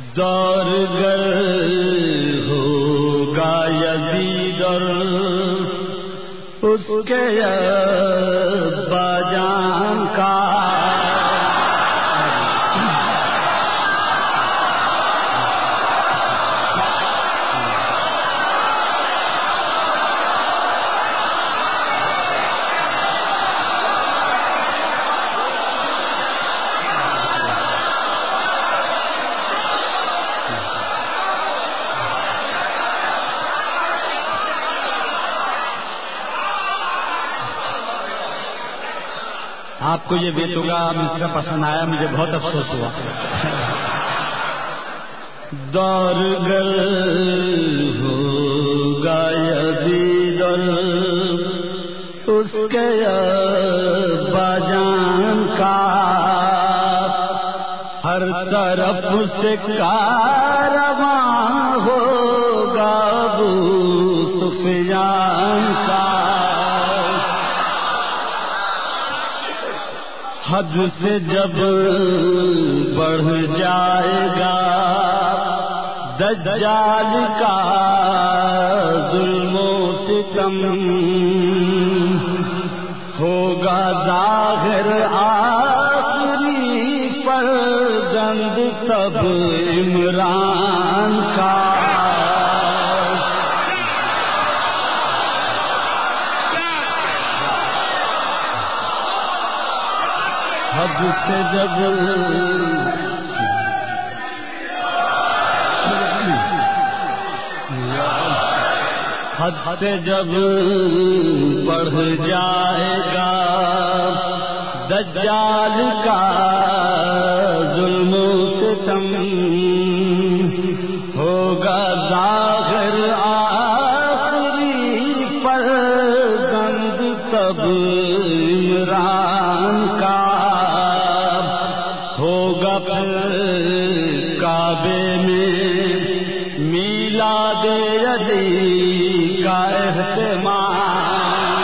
دور گر ہوگا یزید اور اس کے ابا جان کا آپ کو یہ بیتوگا مصرع پسند آیا، مجھے بہت افسوس ہوا۔ دور گر ہوگا یزید اس کے ابا جان کا، ہر طرف سے کارواں ہوگا ابو سفیان کا، حد سے جب بڑھ جائے گا دجال کا ظلم و ستم، ہوگا ظاہر آخری فرزند تب عمران کا، حد سے جب بڑھ جائے گا دجال کا ظلم و ستم، ہوگا ظاہر آخری فرزند تب عمران کا، ہوگا پھر کعبے میں میلاد علی کا اہتمام،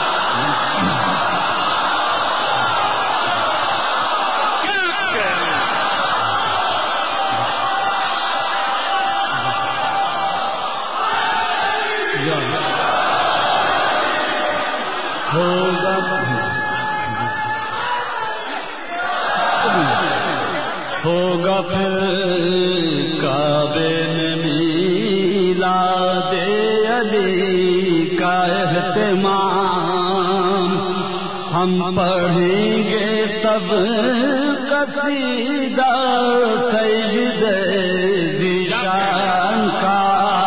ہوگا پھر کعبے میں میلاد علی کا اہتمام، ہم پڑھیں گے تب قصیدہ سید ذیشان کا،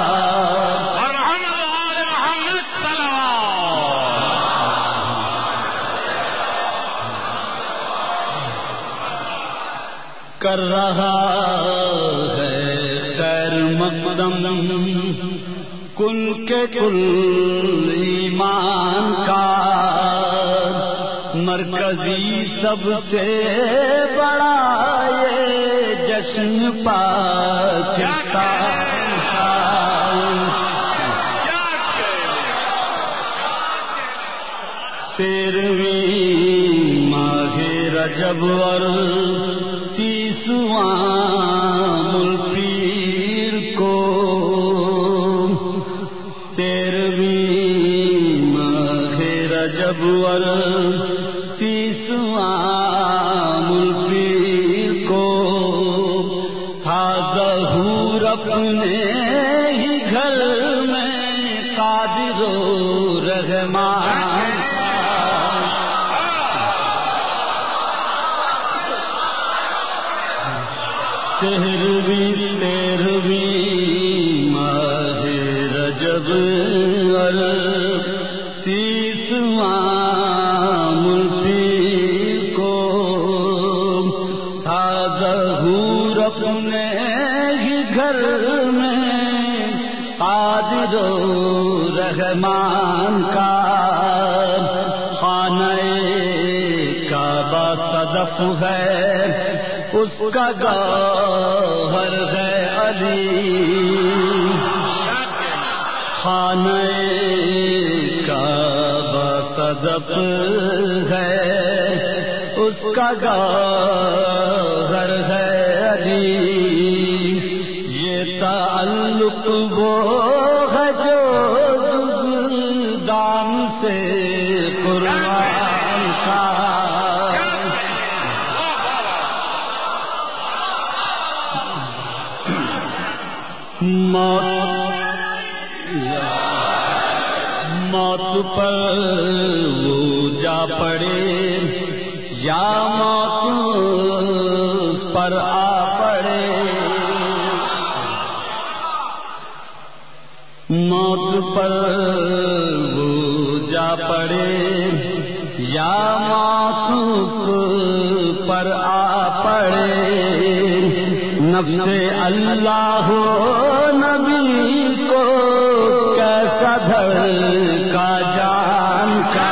کر رہا ہے خیر مقدم کن کے کل ایمان کا، مرکزی سب سے بڑا یہ جشن پاکستان کا، تیرہویں ماہ رجب اور 30واں ملپیر کو، 13ویں ماہ رجب اور 30واں ملپیر کو، تھا ظہور اپنے ہی گھر میں قادر و رحمان، تیرہویں ماہ رجب اور 30واں ملپیر کو، تھا ظہور اپنے ہی گھر میں قادر و رحمان کا، خانہ کعبہ صدف ہے اس کا گوہر ہے علی، خانہ کعبہ صدف ہے اس کا گوہر ہے علی، تعلق وہ ہے جو دام سے قربان کا موت پر وہ جا پڑے یا موت پر آ پڑے، موت پر وہ جا پڑے یا موت پر آ پڑے، نفس اللہ نبی کو کیسا دھڑکا جان کا،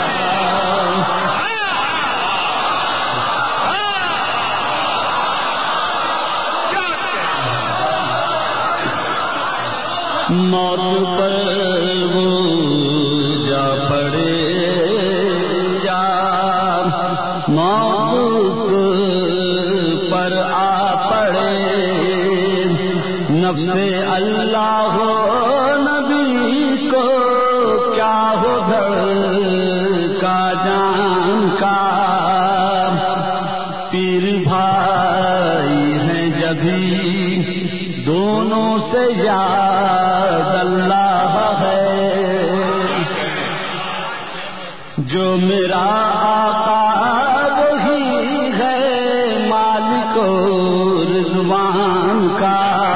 موت پر وہ جا پڑے یا موت پر آ پڑے، نفس اللہ نبی کو کیا ہو دھڑکا جان کا، پیر بھائی ہیں جبھی دونوں سے یاد اللہ ہے، جو میرا آقا وہی ہے مالک رضوان کا۔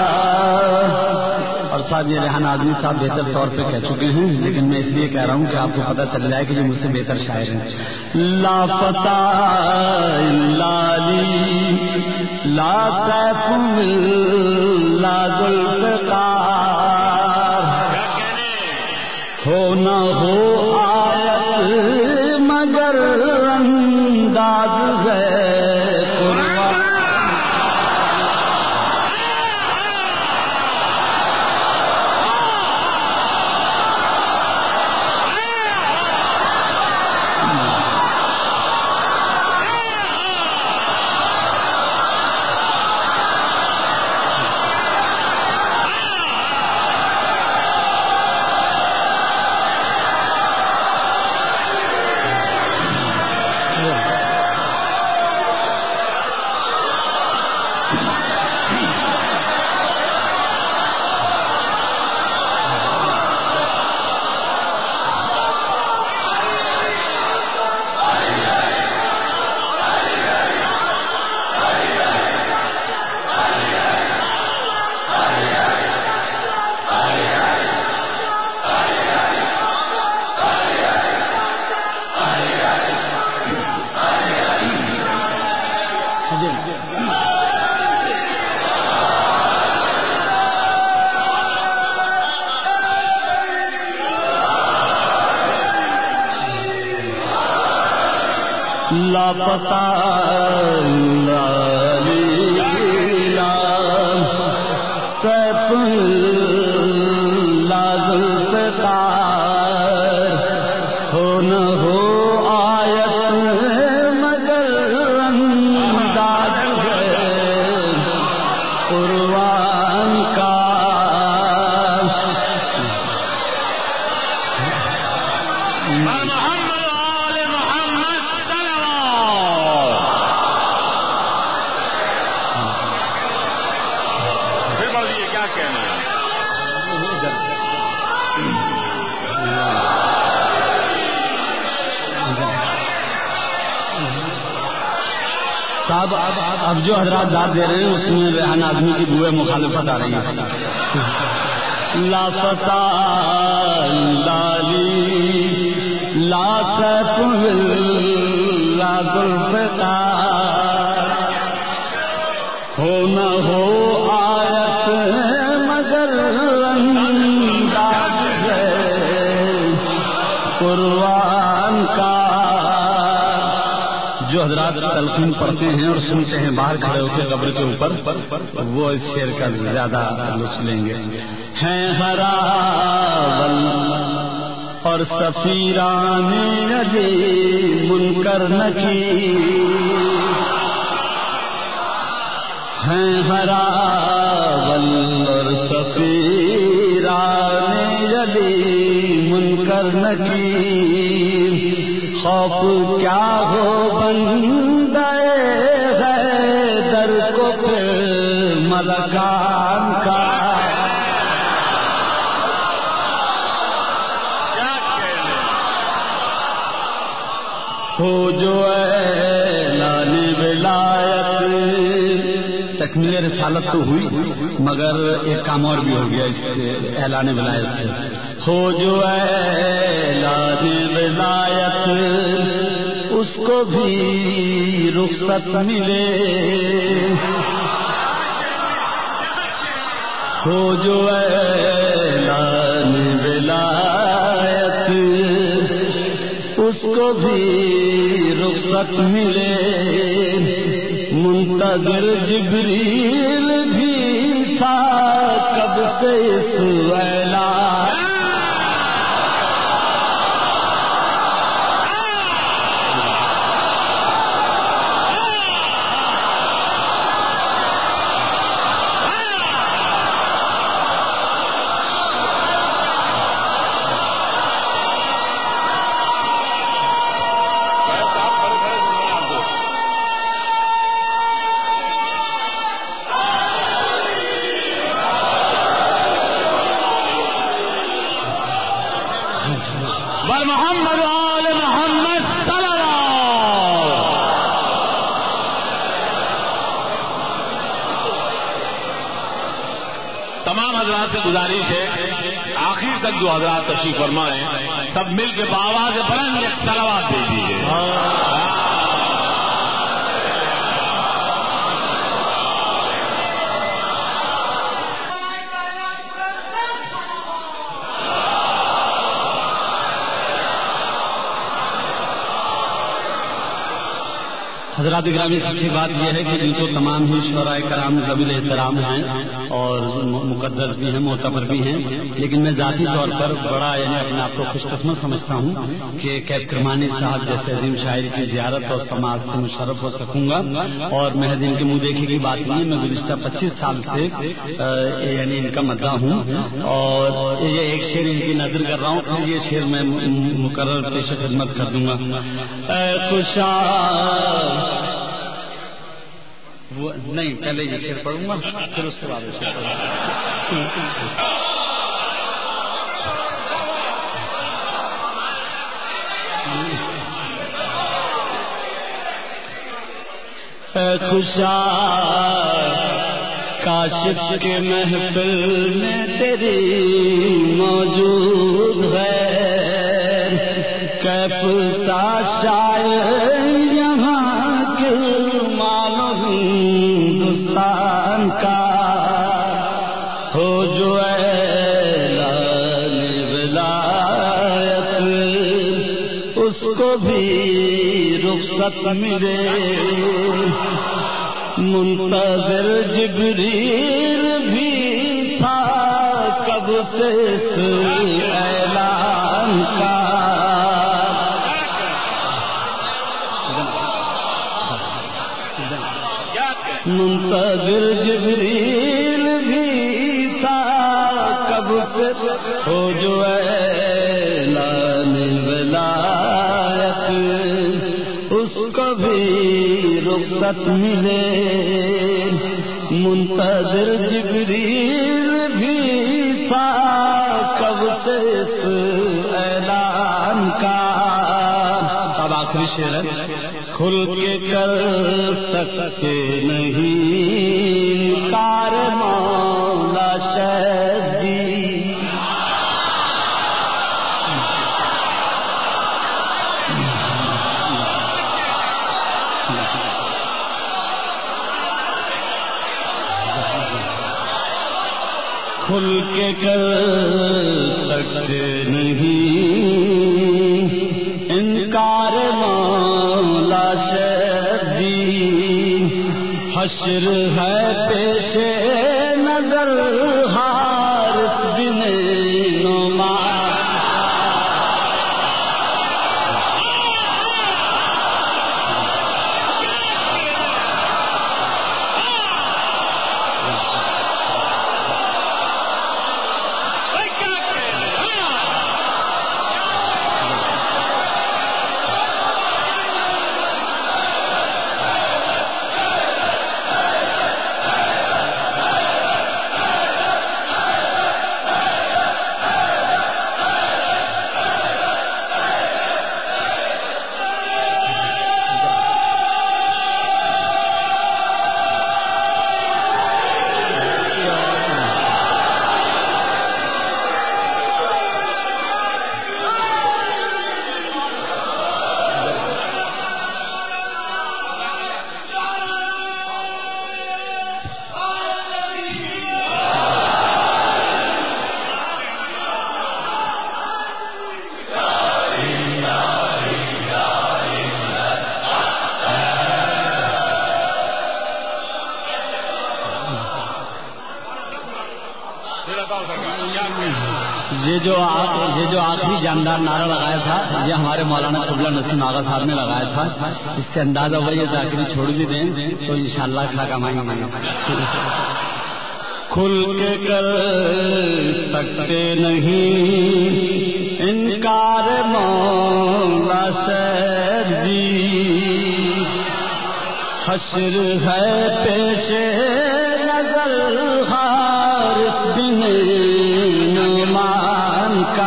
اور صاحب یہ ریحان آدمی صاحب بہتر طور پہ کہہ چکے ہیں، لیکن میں اس لیے کہہ رہا ہوں کہ آپ کو پتہ چل جائے کہ یہ مجھ سے بہتر شاعر ہیں۔ لا فتح لالی لا سیف لا ذوالفقار، ہو نہ ہو آیت مگر انداز ہے قربان، لاپتہ لالی لا سیف لا ذوالفقار، ہو نہ ہو آیت مگر انداز ہے قربان کا، صاحب اب جو حضرات داد دے رہے ہیں اس میں ریحان آدمی کی بوئے مخالفت آ رہی ہے۔ لا فتح لالی لا سیف لا ذوالفقار، ہو نہ ہو آیت مگر انداز ہے قربان کا۔ جو حضرات تلقین پڑھتے ہیں اور سنتے ہیں باہر کھڑے ہو کے قبر کے اوپر، وہ اس شعر کا زیادہ لطف لیں گے۔ ہیں ہراول اور سفیران علی منکر نکیر، ہیں ہراول اور سفیر کر نکیر، خوف کیا ہو بندے حیدر کو پھر ملکان کا۔ ہو جو اعلان ولایت، تکمیل رسالت تو ہوئی مگر ایک کام اور بھی ہو گیا اس اعلان ولایت سے۔ ہو جو اعلان ولایت اس کو بھی رخصت ملے، ہو جو اعلان ولایت اس کو بھی رخصت ملے، منتظر جبریل بھی تھا کب سے اس اعلان۔ محمد آل محمد صلی اللہ۔ تمام حضرات سے گزارش ہے آخر تک جو حضرات تشریف فرما ہیں سب مل کے بآواز بلند ایک صلوات دے دیجیے۔ حضرات گرامی، سب سے بات یہ ہے کہ ان کو تمام ہی شعراء کرام قابل احترام ہیں اور مقدس بھی ہیں، معتبر بھی ہیں، لیکن میں ذاتی طور پر بڑا یعنی اپنے آپ کو خوش قسمت سمجھتا ہوں کہ کیف کرمانی صاحب جیسے عظیم شاعر کی زیارت اور سماعت سے مشرف ہو سکوں گا، اور محض ان کے منہ دیکھے کی بات نہیں، میں گزشتہ 25 سال سے یعنی ان کا مداح ہوں، اور یہ ایک شعر ان کی نظر کر رہا ہوں، پھر یہ شعر میں مقرر پیش خدمت کر دوں گا۔ اے خوشا نہیں، پہلے یہ شعر پڑھوں گا پھر اس کے بعد شعر پڑھوں گا۔ اے خوشا کاشف کے محفل میں تیری موجود ہے، کیف سا شاعر یہاں کے ہندوستان کا، ہو جو اعلان ولایت اس کو بھی رخصت ملے، منتظر جبریل بھی تھا کب سے اس اعلان کا۔ منتظر جبریل بھی تھا کب سے، ہو جو اعلان ولایت اس کو بھی رخصت ملے، منتظر جبریل بھی تھا کب سے اس اعلان کا۔ اب آخری شعر ہے، کھل کے کر سکتے نہیں کار مولا شیخ جی، کھل کے کر سکتے نہیں انکار مولا شیخ جی، حشر ہے پیش نظر حارث بن نعمان، یہ جو آخری جاندار نعرہ لگایا تھا یہ ہمارے مولانا قبلہ نسیم آغا صاحب نے لگایا تھا. اس سے اندازہ ہوا یہ ذاکری چھوڑ بھی دیں تو انشاءاللہ کھا کمائیں گے. کھل کے کر سکتے نہیں انکار مولا شیر جی. حشر ہے پیش نظر ہر دن نعمان کا.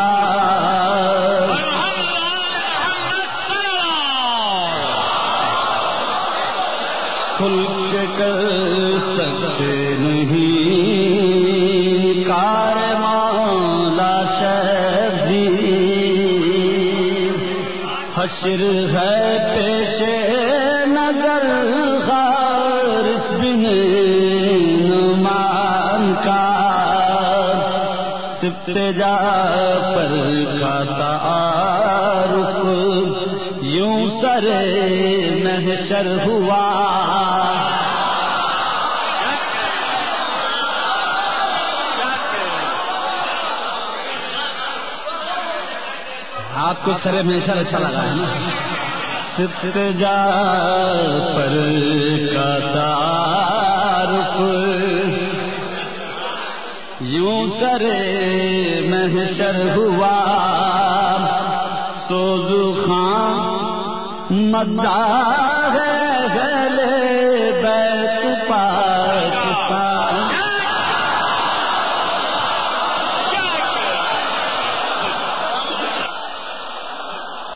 کھل کے کر سکتے نہیں کار مولا شیر جی. حشر ہے پیش نظر ہر دن نعمان کا. سبتے جا پر کا تعارف یوں سر محشر ہوا. آپ کو سر محشر اچھا لگا ہے نا. سبتے جا پر کا تعارف یوں سر محشر ہوا. سوز خان مداح ہے